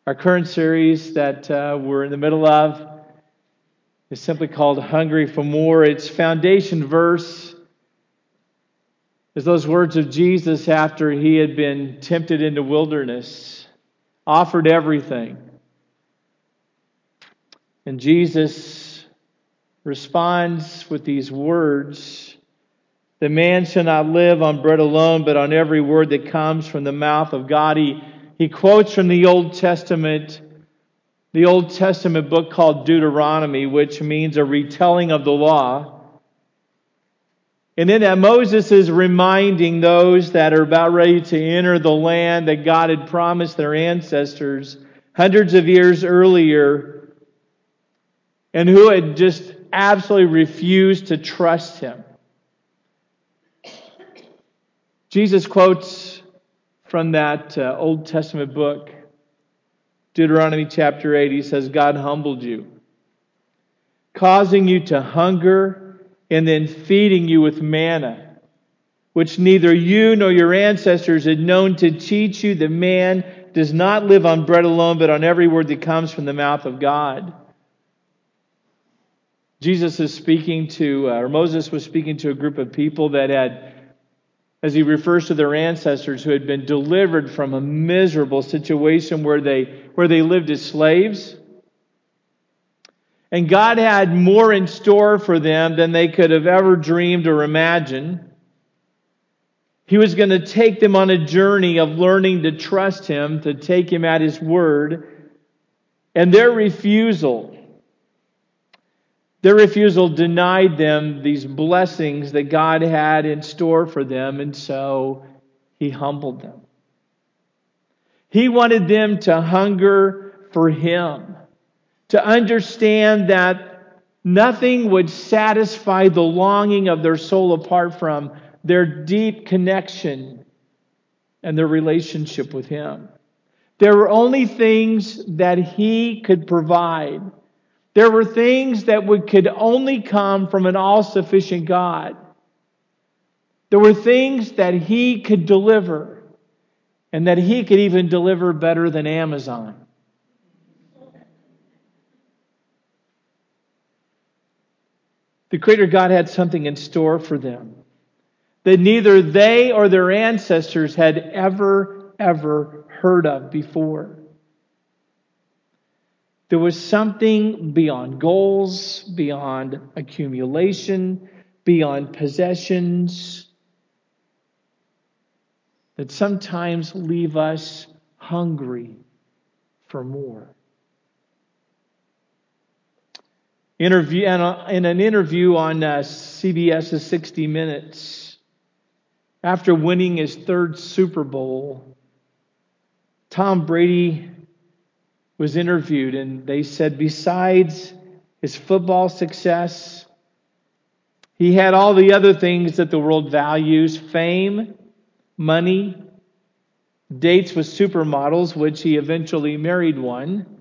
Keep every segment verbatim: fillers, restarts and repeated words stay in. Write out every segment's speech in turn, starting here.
Our current series that uh, we're in the middle of is simply called Hungry for More. Its foundation verse is those words of Jesus after he had been tempted in the wilderness, offered everything. And Jesus responds with these words, "The man shall not live on bread alone, but on every word that comes from the mouth of God." He, he quotes from the Old Testament, the Old Testament book called Deuteronomy, which means a retelling of the law. And in that, Moses is reminding those that are about ready to enter the land that God had promised their ancestors hundreds of years earlier, and who had just absolutely refused to trust Him. Jesus quotes from that uh, Old Testament book, Deuteronomy chapter eight. He says, "God humbled you, causing you to hunger, and then feeding you with manna, which neither you nor your ancestors had known, to teach you that man does not live on bread alone, but on every word that comes from the mouth of God." Jesus is speaking to, uh, or Moses was speaking to a group of people that had, as he refers to their ancestors, who had been delivered from a miserable situation where they, where they lived as slaves. And God had more in store for them than they could have ever dreamed or imagined. He was going to take them on a journey of learning to trust Him, to take Him at His word. And their refusal, their refusal denied them these blessings that God had in store for them, and so He humbled them. He wanted them to hunger for Him, to understand that nothing would satisfy the longing of their soul apart from their deep connection and their relationship with Him. There were only things that He could provide. There were things that would, could only come from an all-sufficient God. There were things that He could deliver, and that He could even deliver better than Amazon. The Creator God had something in store for them that neither they or their ancestors had ever, ever heard of before. There was something beyond goals, beyond accumulation, beyond possessions, that sometimes leave us hungry for more. Interview, in an interview on uh, C B S's sixty minutes, after winning his third Super Bowl, Tom Brady was interviewed, and they said besides his football success, he had all the other things that the world values: fame, money, dates with supermodels, which he eventually married one.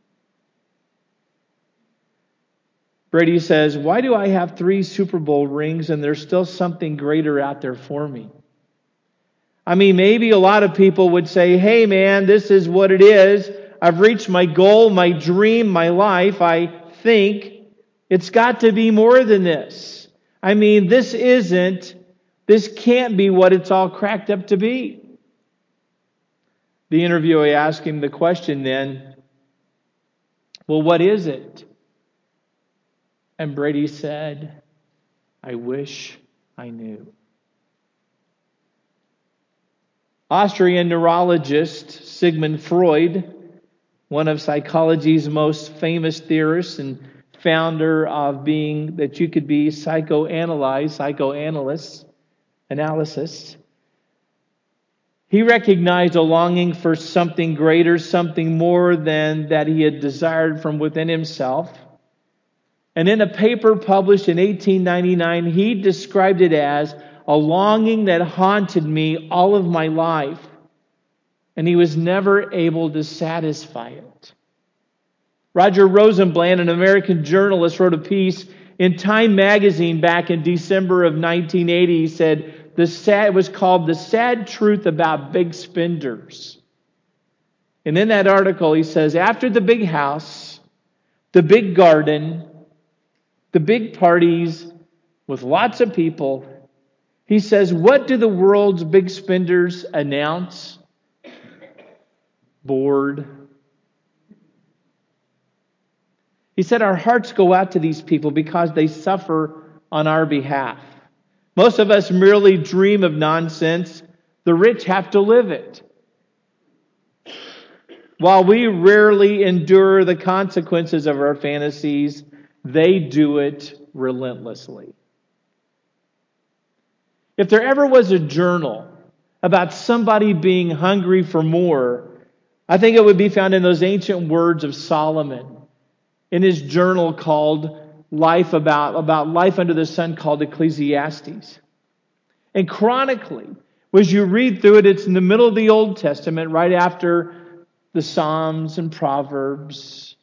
Brady says, "Why do I have three Super Bowl rings and there's still something greater out there for me?" I mean, maybe a lot of people would say, "Hey man, this is what it is. I've reached my goal, my dream, my life. I think it's got to be more than this. I mean, this isn't, this can't be what it's all cracked up to be." The interviewer asked him the question then, "Well, what is it?" And Brady said, "I wish I knew." Austrian neurologist Sigmund Freud, one of psychology's most famous theorists and founder of being that you could be psychoanalyzed, psychoanalyst, analysis, he recognized a longing for something greater, something more than that he had desired from within himself. And in a paper published in eighteen ninety-nine, he described it as a longing that haunted me all of my life, and he was never able to satisfy it. Roger Rosenblatt, an American journalist, wrote a piece in Time magazine back in December of nineteen eighty. He said the sad, it was called "The Sad Truth About Big Spenders." And in that article, he says, after the big house, the big garden, the big parties with lots of people, he says, what do the world's big spenders announce? Bored. He said, our hearts go out to these people because they suffer on our behalf. Most of us merely dream of nonsense. The rich have to live it. While we rarely endure the consequences of our fantasies, they do it relentlessly. If there ever was a journal about somebody being hungry for more, I think it would be found in those ancient words of Solomon in his journal called Life about, about Life Under the Sun, called Ecclesiastes. And chronically, as you read through it, it's in the middle of the Old Testament, right after the Psalms and Proverbs.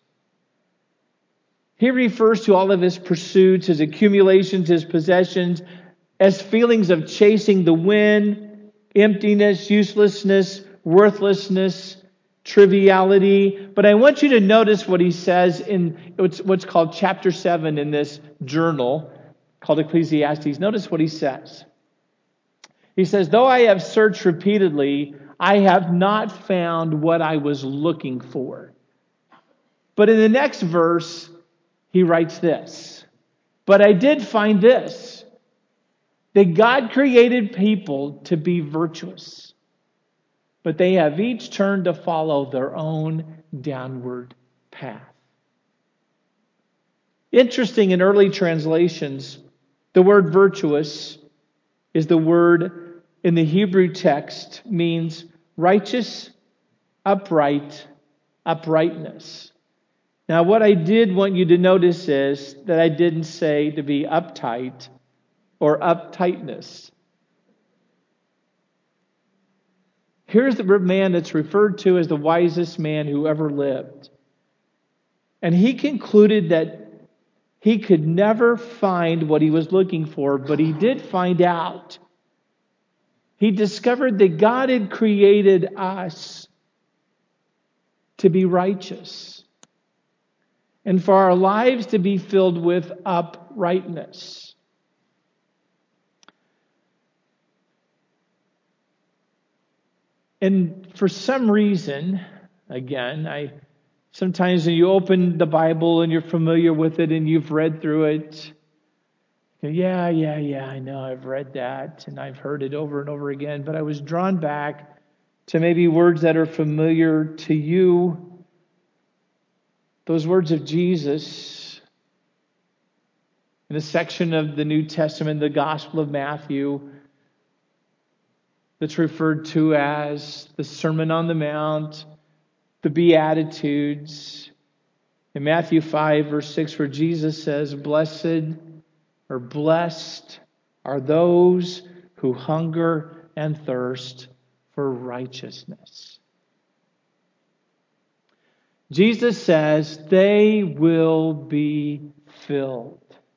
He refers to all of his pursuits, his accumulations, his possessions, as feelings of chasing the wind, emptiness, uselessness, worthlessness, triviality. But I want you to notice what he says in what's called chapter seven in this journal called Ecclesiastes. Notice what he says. He says, though I have searched repeatedly, I have not found what I was looking for. But in the next verse, he writes this. But I did find this, that God created people to be virtuous, but they have each turned to follow their own downward path. Interesting, in early translations, the word virtuous is the word in the Hebrew text means righteous, upright, uprightness. Now, what I did want you to notice is that I didn't say to be uptight or uptightness. Here's the man that's referred to as the wisest man who ever lived. And he concluded that he could never find what he was looking for, but he did find out. He discovered that God had created us to be righteous and for our lives to be filled with uprightness. And for some reason, again, I sometimes when you open the Bible and you're familiar with it and you've read through it, yeah, yeah, yeah, I know, I've read that and I've heard it over and over again, but I was drawn back to maybe words that are familiar to you, those words of Jesus in a section of the New Testament, the Gospel of Matthew, that's referred to as the Sermon on the Mount, the Beatitudes. In Matthew five, verse six, where Jesus says, Blessed or blessed are those who hunger and thirst for righteousness. Jesus says they will be filled.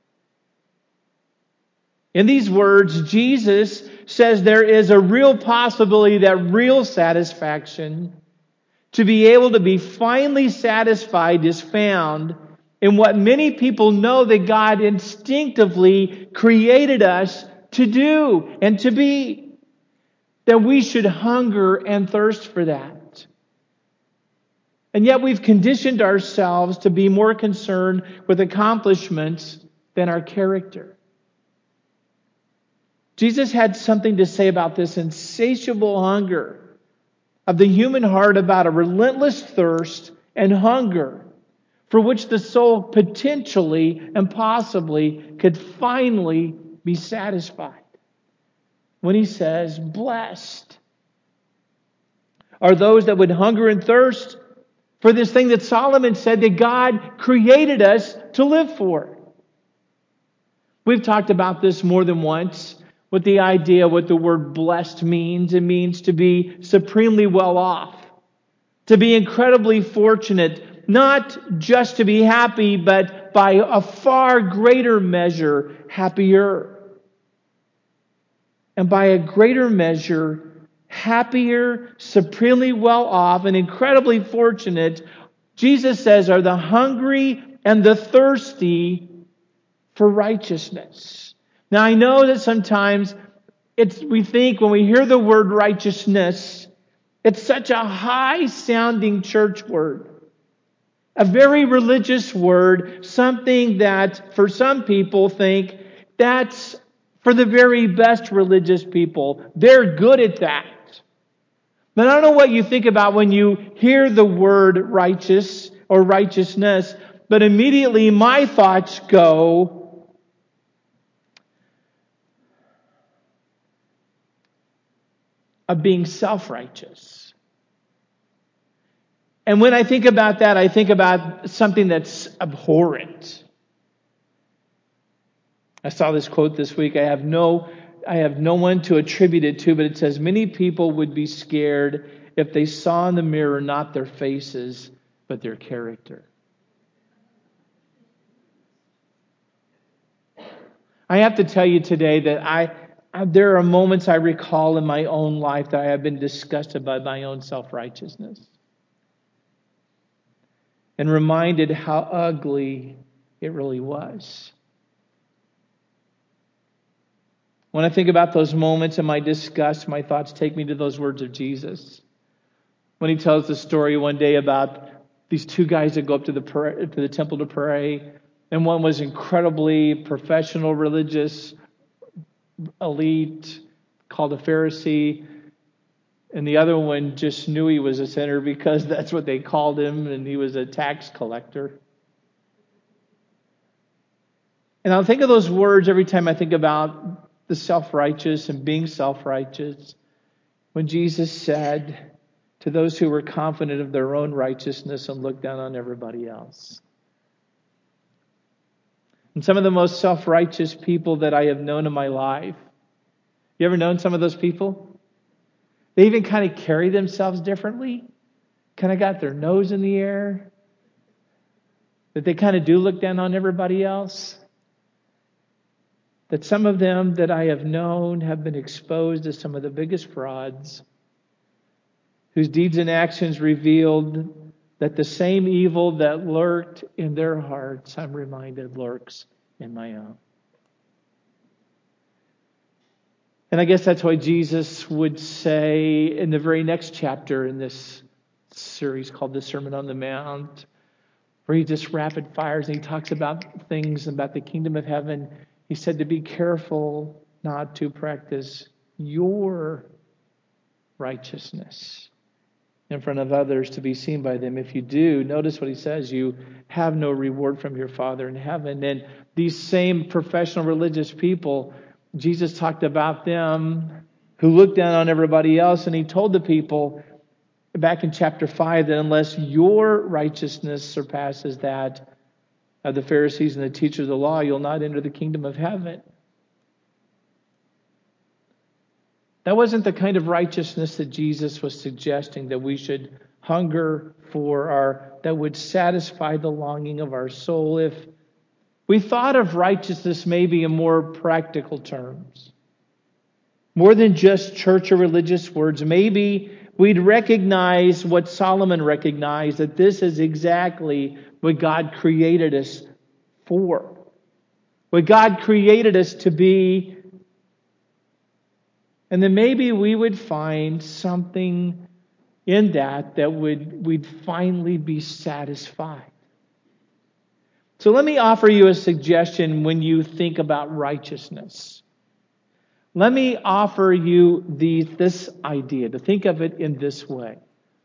In these words, Jesus says there is a real possibility that real satisfaction, to be able to be finally satisfied, is found in what many people know that God instinctively created us to do and to be. That we should hunger and thirst for that. And yet we've conditioned ourselves to be more concerned with accomplishments than our character. Jesus had something to say about this insatiable hunger of the human heart, about a relentless thirst and hunger for which the soul potentially and possibly could finally be satisfied. When he says, blessed are those that would hunger and thirst for this thing that Solomon said that God created us to live for. We've talked about this more than once, with the idea what the word blessed means. It means to be supremely well off, to be incredibly fortunate, not just to be happy, but by a far greater measure, happier. And by a greater measure, happier, supremely well off, and incredibly fortunate, Jesus says, are the hungry and the thirsty for righteousness. Now, I know that sometimes it's we think when we hear the word righteousness, it's such a high-sounding church word. A very religious word, something that for some people think that's for the very best religious people. They're good at that. But I don't know what you think about when you hear the word righteous or righteousness, but immediately my thoughts go, of being self-righteous. And when I think about that, I think about something that's abhorrent. I saw this quote this week. I have no I have no one to attribute it to, but it says, many people would be scared if they saw in the mirror not their faces, but their character. I have to tell you today that I, I there are moments I recall in my own life that I have been disgusted by my own self-righteousness. And reminded how ugly it really was. When I think about those moments in my disgust, my thoughts take me to those words of Jesus. When he tells the story one day about these two guys that go up to the to the temple to pray, and one was incredibly professional, religious, elite, called a Pharisee, and the other one just knew he was a sinner because that's what they called him, and he was a tax collector. And I'll think of those words every time I think about the self-righteous and being self-righteous, when Jesus said to those who were confident of their own righteousness and looked down on everybody else. And some of the most self-righteous people that I have known in my life, you ever known some of those people? They even kind of carry themselves differently, kind of got their nose in the air, that they kind of do look down on everybody else. That some of them that I have known have been exposed as some of the biggest frauds, whose deeds and actions revealed that the same evil that lurked in their hearts, I'm reminded, lurks in my own. And I guess that's why Jesus would say in the very next chapter in this series called the Sermon on the Mount, where he just rapid fires and he talks about things about the kingdom of heaven. He said to be careful not to practice your righteousness in front of others to be seen by them. If you do, notice what he says, you have no reward from your Father in heaven. And these same professional religious people, Jesus talked about them who looked down on everybody else, and he told the people back in chapter five that unless your righteousness surpasses that of the Pharisees and the teachers of the law, you'll not enter the kingdom of heaven. That wasn't the kind of righteousness that Jesus was suggesting that we should hunger for, or that would satisfy the longing of our soul. If we thought of righteousness maybe in more practical terms, more than just church or religious words, maybe we'd recognize what Solomon recognized, that this is exactly what God created us for. What God created us to be. And then maybe we would find something in that that would we'd finally be satisfied. So let me offer you a suggestion when you think about righteousness. Let me offer you the, this idea, to think of it in this way.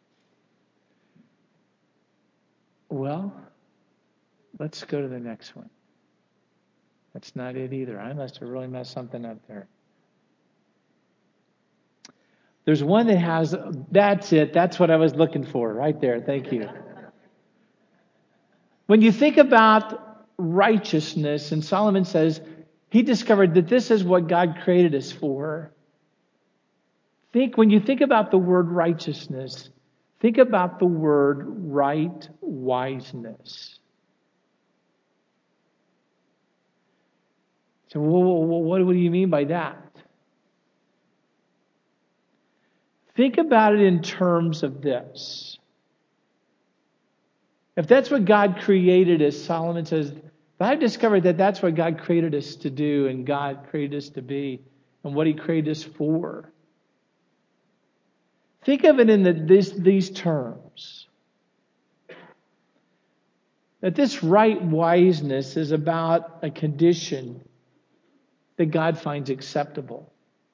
Well, let's go to the next one. That's not it either. I must have really messed something up there. There's one that has, that's it. That's what I was looking for right there. Thank you. When you think about righteousness, and Solomon says he discovered that this is what God created us for. Think, when you think about the word righteousness, think about the word right wiseness. So what do you mean by that? Think about it in terms of this. If that's what God created us, Solomon says, but I've discovered that that's what God created us to do and God created us to be and what He created us for. Think of it in the, this, these terms. That this right wiseness is about a condition that God finds acceptable.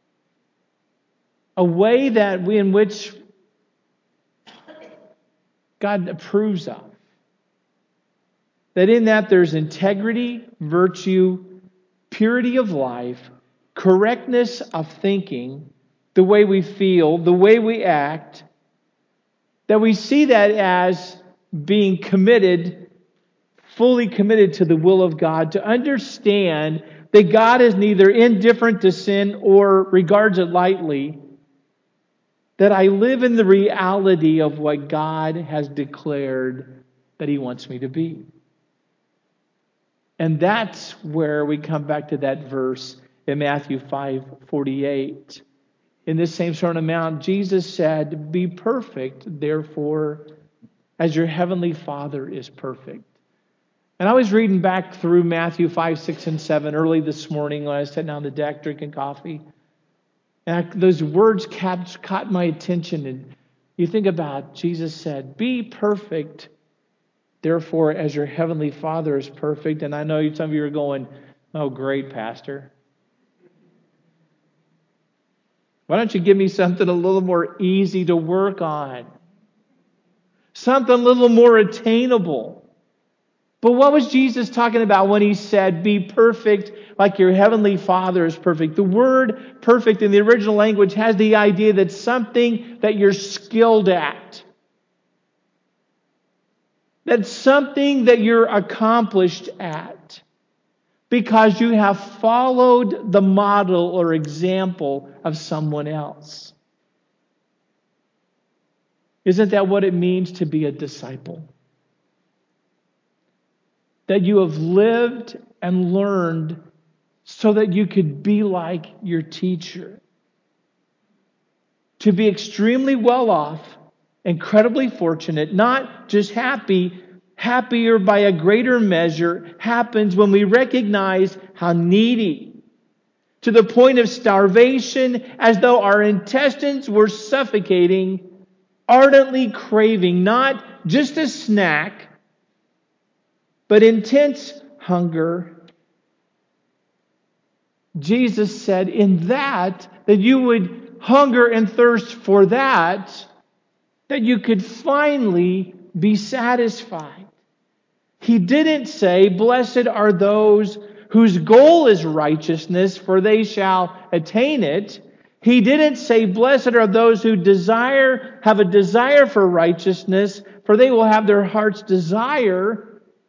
A way that we, in which God approves of. That in that there's integrity, virtue, purity of life, correctness of thinking, the way we feel, the way we act, that we see that as being committed, fully committed to the will of God, to understand that God is neither indifferent to sin or regards it lightly, that I live in the reality of what God has declared that He wants me to be. And that's where we come back to that verse in Matthew five forty-eight. In this same Sermon on the Mount, Jesus said, "Be perfect, therefore, as your heavenly Father is perfect." And I was reading back through Matthew five, six, and seven early this morning when I was sitting on the deck drinking coffee. And I, those words caught, caught my attention. And you think about, Jesus said, "Be perfect, therefore, as your heavenly Father is perfect." And I know some of you are going, "Oh, great, Pastor. Why don't you give me something a little more easy to work on? Something a little more attainable." But what was Jesus talking about when He said, "Be perfect like your heavenly Father is perfect"? The word perfect in the original language has the idea that something that you're skilled at. That's something that you're accomplished at. Because you have followed the model or example of someone else. Isn't that what it means to be a disciple? That you have lived and learned so that you could be like your teacher. To be extremely well off, incredibly fortunate, not just happy, happier by a greater measure, happens when we recognize how needy, to the point of starvation, as though our intestines were suffocating, ardently craving not just a snack, but intense hunger. Jesus said in that, that you would hunger and thirst for that, that you could finally be satisfied. He didn't say, "Blessed are those whose goal is righteousness, for they shall attain it." He didn't say, "Blessed are those who desire, have a desire for righteousness, for they will have their heart's desire."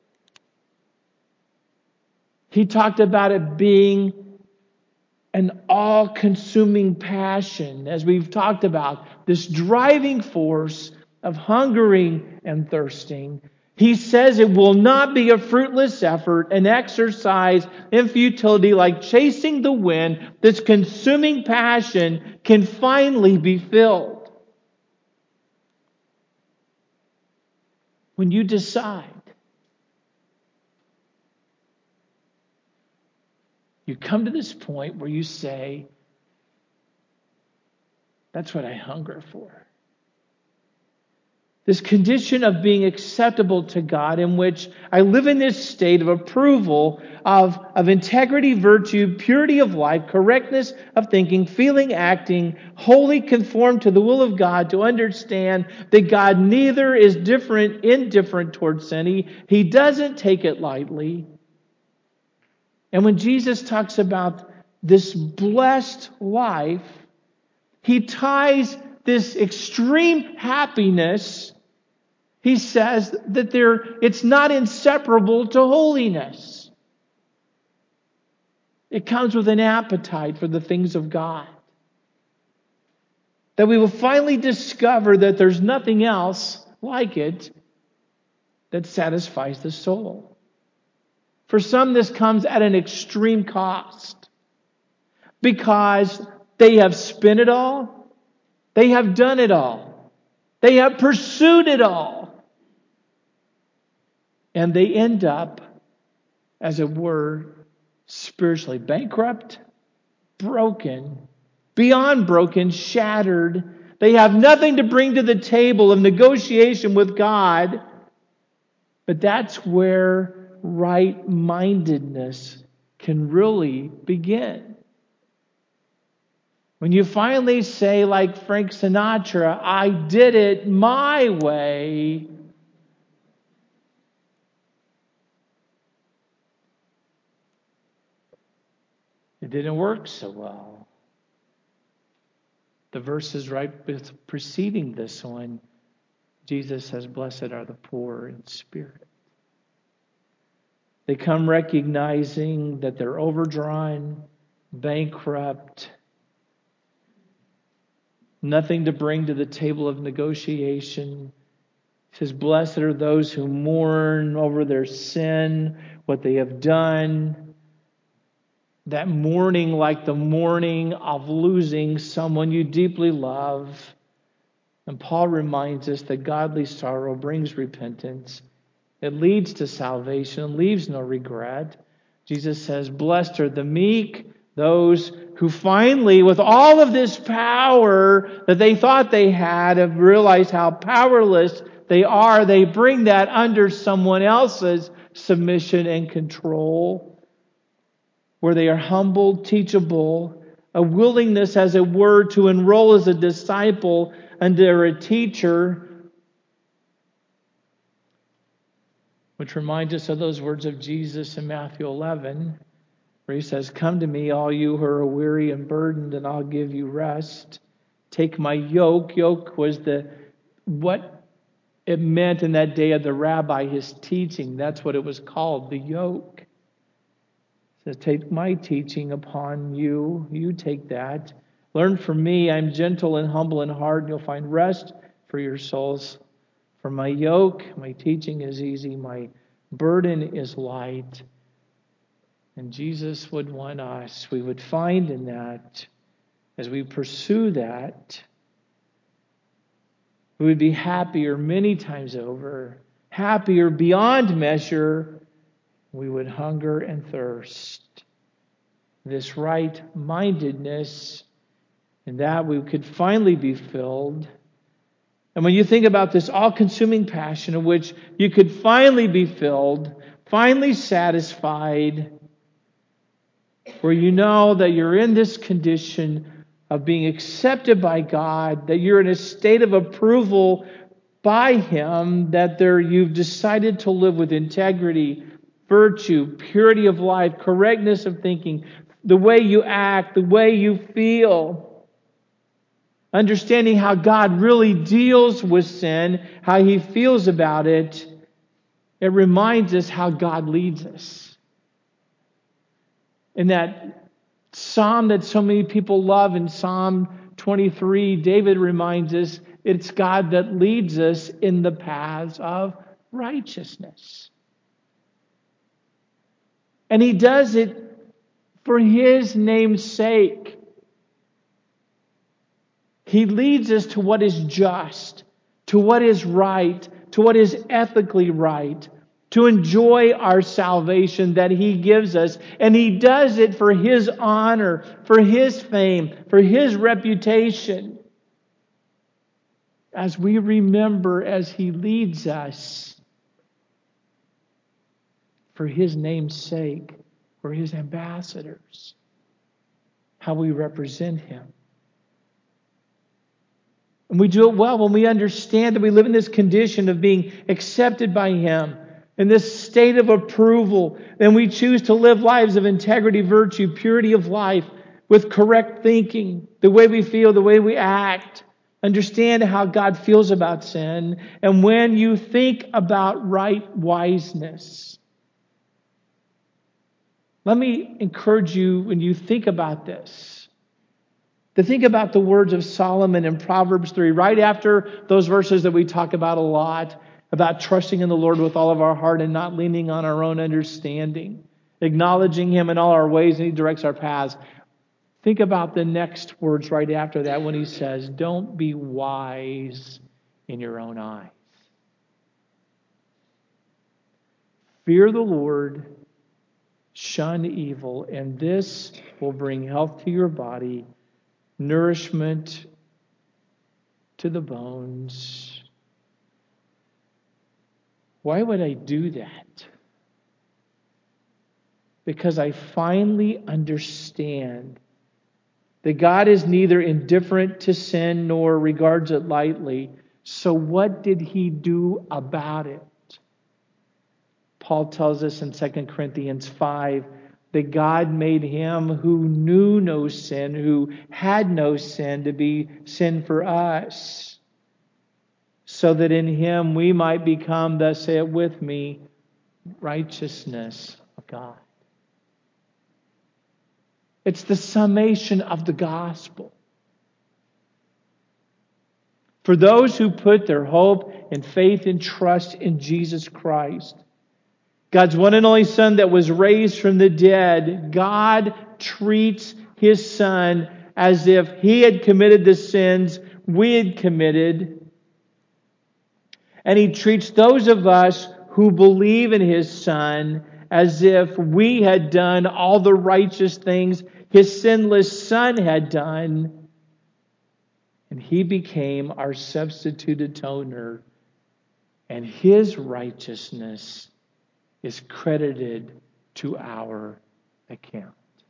He talked about it being an all-consuming passion, as we've talked about, this driving force of hungering and thirsting. He says it will not be a fruitless effort, an exercise in futility like chasing the wind. This consuming passion can finally be filled. When you decide, you come to this point where you say, "That's what I hunger for." This condition of being acceptable to God, in which I live in this state of approval of, of integrity, virtue, purity of life, correctness of thinking, feeling, acting, wholly conformed to the will of God, to understand that God neither is different, indifferent towards sin. He, he doesn't take it lightly. And when Jesus talks about this blessed life, He ties this extreme happiness, He says that there, it's not inseparable to holiness. It comes with an appetite for the things of God. That we will finally discover that there's nothing else like it that satisfies the soul. For some, this comes at an extreme cost, because they have spent it all. They have done it all. They have pursued it all. And they end up, as it were, spiritually bankrupt, broken, beyond broken, shattered. They have nothing to bring to the table of negotiation with God. But that's where right-mindedness can really begin. When you finally say, like Frank Sinatra, I did it my way, it didn't work so well. The verses right preceding this one, Jesus says, blessed are the poor in spirit. They come recognizing that they're overdrawn, bankrupt, nothing to bring to the table of negotiation. He says, blessed are those who mourn over their sin, what they have done. That mourning, like the mourning of losing someone you deeply love. And Paul reminds us that godly sorrow brings repentance. It leads to salvation, leaves no regret. Jesus says, blessed are the meek, those who finally, with all of this power that they thought they had, have realized how powerless they are. They bring that under someone else's submission and control, where they are humble, teachable, a willingness, as it were, to enroll as a disciple under a teacher, which reminds us of those words of Jesus in Matthew eleven, where he says, come to me, all you who are weary and burdened, and I'll give you rest. Take my yoke. Yoke was the what it meant in that day of the rabbi, his teaching. That's what it was called, the yoke. It says, take my teaching upon you. You take that. Learn from me. I'm gentle and humble in heart, and you'll find rest for your souls. For my yoke, my teaching is easy. My burden is light. And Jesus would want us, we would find in that, as we pursue that, we would be happier many times over, happier beyond measure. We would hunger and thirst this right-mindedness, and that we could finally be filled. And when you think about this all-consuming passion in which you could finally be filled, finally satisfied, where you know that you're in this condition of being accepted by God, that you're in a state of approval by Him, that there you've decided to live with integrity, virtue, purity of life, correctness of thinking, the way you act, the way you feel, understanding how God really deals with sin, how He feels about it. It reminds us how God leads us. In that psalm that so many people love, in Psalm twenty-three, David reminds us it's God that leads us in the paths of righteousness. And He does it for His name's sake. He leads us to what is just, to what is right, to what is ethically right, to enjoy our salvation that He gives us. And He does it for His honor, for His fame, for His reputation. As we remember, as He leads us, for His name's sake, we're His ambassadors, how we represent Him. And we do it well when we understand that we live in this condition of being accepted by Him, in this state of approval. Then we choose to live lives of integrity, virtue, purity of life, with correct thinking, the way we feel, the way we act. Understand how God feels about sin. And when you think about right wiseness, let me encourage you, when you think about this, to think about the words of Solomon in Proverbs three, right after those verses that we talk about a lot, about trusting in the Lord with all of our heart and not leaning on our own understanding, acknowledging Him in all our ways, and He directs our paths. Think about the next words right after that when he says, don't be wise in your own eyes. Fear the Lord, shun evil, and this will bring health to your body, nourishment to the bones. Why would I do that? Because I finally understand that God is neither indifferent to sin nor regards it lightly. So what did he do about it? Paul tells us in Second Corinthians five that God made him who knew no sin, who had no sin, to be sin for us, so that in him we might become, thus say it with me, righteousness of God. It's the summation of the gospel. For those who put their hope and faith and trust in Jesus Christ, God's one and only Son that was raised from the dead, God treats His Son as if He had committed the sins we had committed. And He treats those of us who believe in His Son as if we had done all the righteous things His sinless Son had done. And He became our substitute atoner. And His righteousness is credited to our account.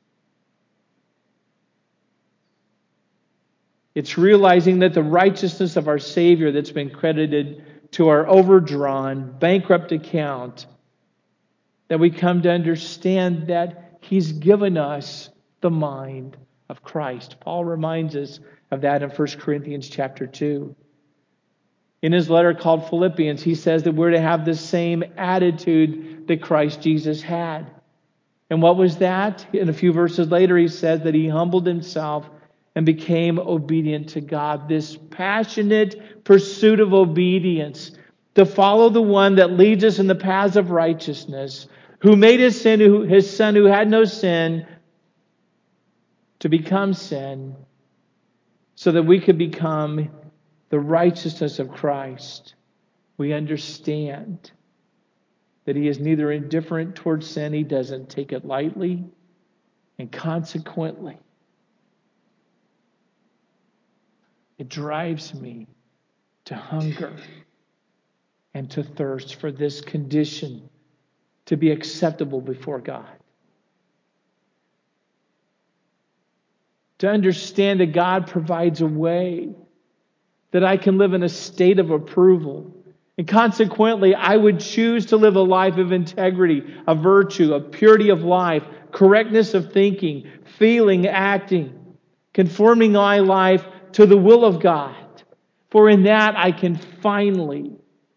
It's realizing that the righteousness of our Savior that's been credited to our overdrawn, bankrupt account, that we come to understand that He's given us the mind of Christ. Paul reminds us of that in First Corinthians chapter two. In his letter called Philippians, he says that we're to have the same attitude that Christ Jesus had. And what was that? In a few verses later, he says that he humbled himself and became obedient to God. This passionate pursuit of obedience to follow the one that leads us in the paths of righteousness, who made his sin, who, his Son who had no sin, to become sin, so that we could become the righteousness of Christ. We understand that He is neither indifferent towards sin, He doesn't take it lightly, and consequently, it drives me to hunger and to thirst for this condition to be acceptable before God. To understand that God provides a way that I can live in a state of approval. And consequently, I would choose to live a life of integrity, of virtue, of purity of life, correctness of thinking, feeling, acting, conforming my life to the will of God. For in that I can finally,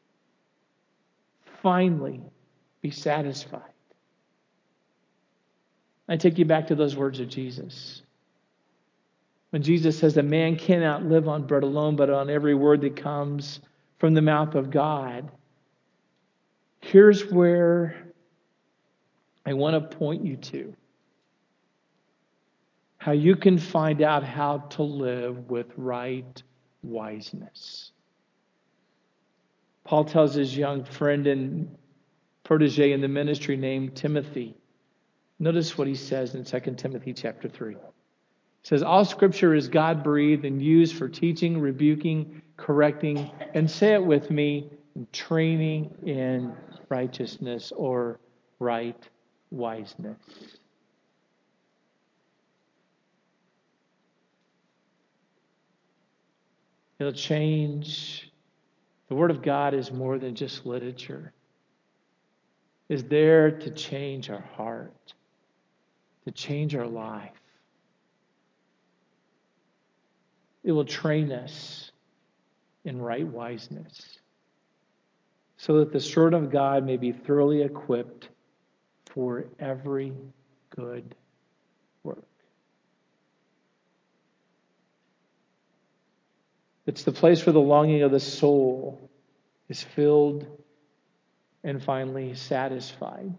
finally be satisfied. I take you back to those words of Jesus. When Jesus says that man cannot live on bread alone, but on every word that comes from the mouth of God. Here's where I want to point you to. How you can find out how to live with right wiseness. Paul tells his young friend and protege in the ministry named Timothy. Notice what he says in Second Timothy chapter three. It says, all Scripture is God-breathed and used for teaching, rebuking, correcting, and say it with me, training in righteousness or right wiseness. It'll change. The Word of God is more than just literature. It's there to change our heart, to change our life. It will train us in right wiseness so that the servant of God may be thoroughly equipped for every good work. It's the place where the longing of the soul is filled and finally satisfied.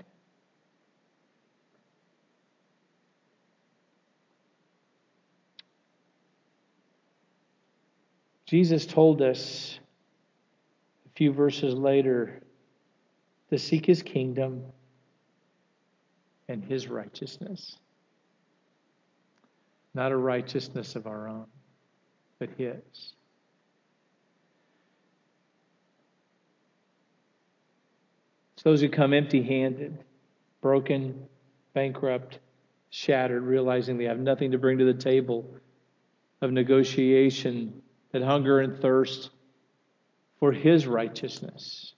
Jesus told us a few verses later to seek His kingdom and His righteousness. Not a righteousness of our own, but His. It's those who come empty-handed, broken, bankrupt, shattered, realizing they have nothing to bring to the table of negotiation, that hunger and thirst for His righteousness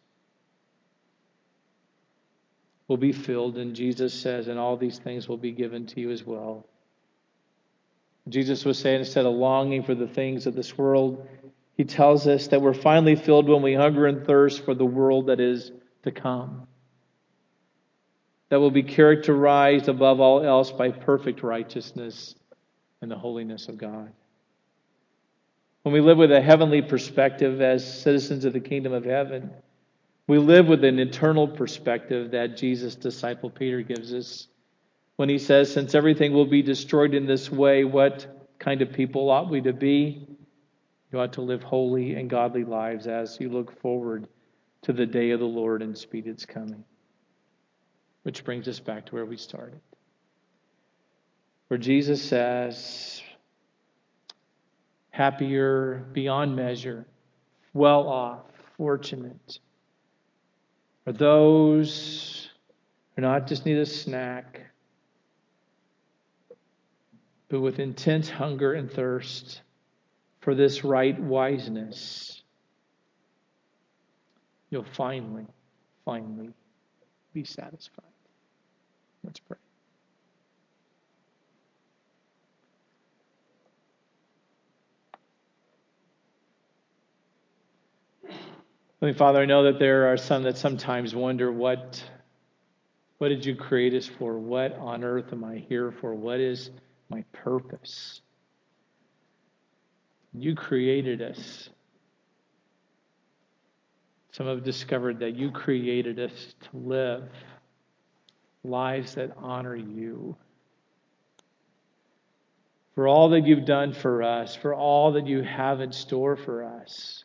will be filled. And Jesus says, and all these things will be given to you as well. Jesus was saying, instead of longing for the things of this world, He tells us that we're finally filled when we hunger and thirst for the world that is to come, that will be characterized above all else by perfect righteousness and the holiness of God. When we live with a heavenly perspective as citizens of the kingdom of heaven, we live with an eternal perspective that Jesus' disciple Peter gives us when he says, since everything will be destroyed in this way, what kind of people ought we to be? You ought to live holy and godly lives as you look forward to the day of the Lord and speed its coming. Which brings us back to where we started, where Jesus says, happier beyond measure, well off, fortunate, are those who not just need a snack, but with intense hunger and thirst for this right wiseness, you'll finally, finally be satisfied. Let's pray. Heavenly Father, I know that there are some that sometimes wonder, what, what did you create us for? What on earth am I here for? What is my purpose? You created us. Some have discovered that you created us to live lives that honor you. For all that you've done for us, for all that you have in store for us,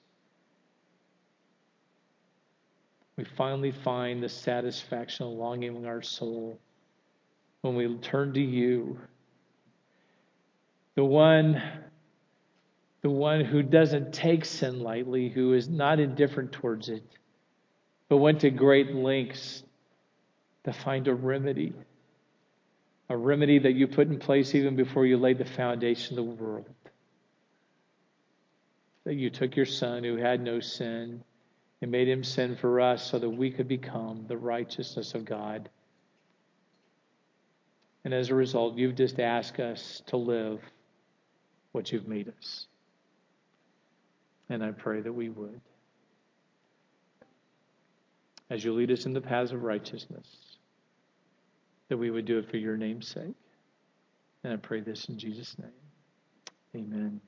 we finally find the satisfaction and longing in our soul when we turn to you, the one, the one who doesn't take sin lightly, who is not indifferent towards it, but went to great lengths to find a remedy, a remedy that you put in place even before you laid the foundation of the world. That you took your Son who had no sin and made Him sin for us so that we could become the righteousness of God. And as a result, you've just asked us to live what you've made us. And I pray that we would. As you lead us in the paths of righteousness, that we would do it for your name's sake. And I pray this in Jesus' name. Amen.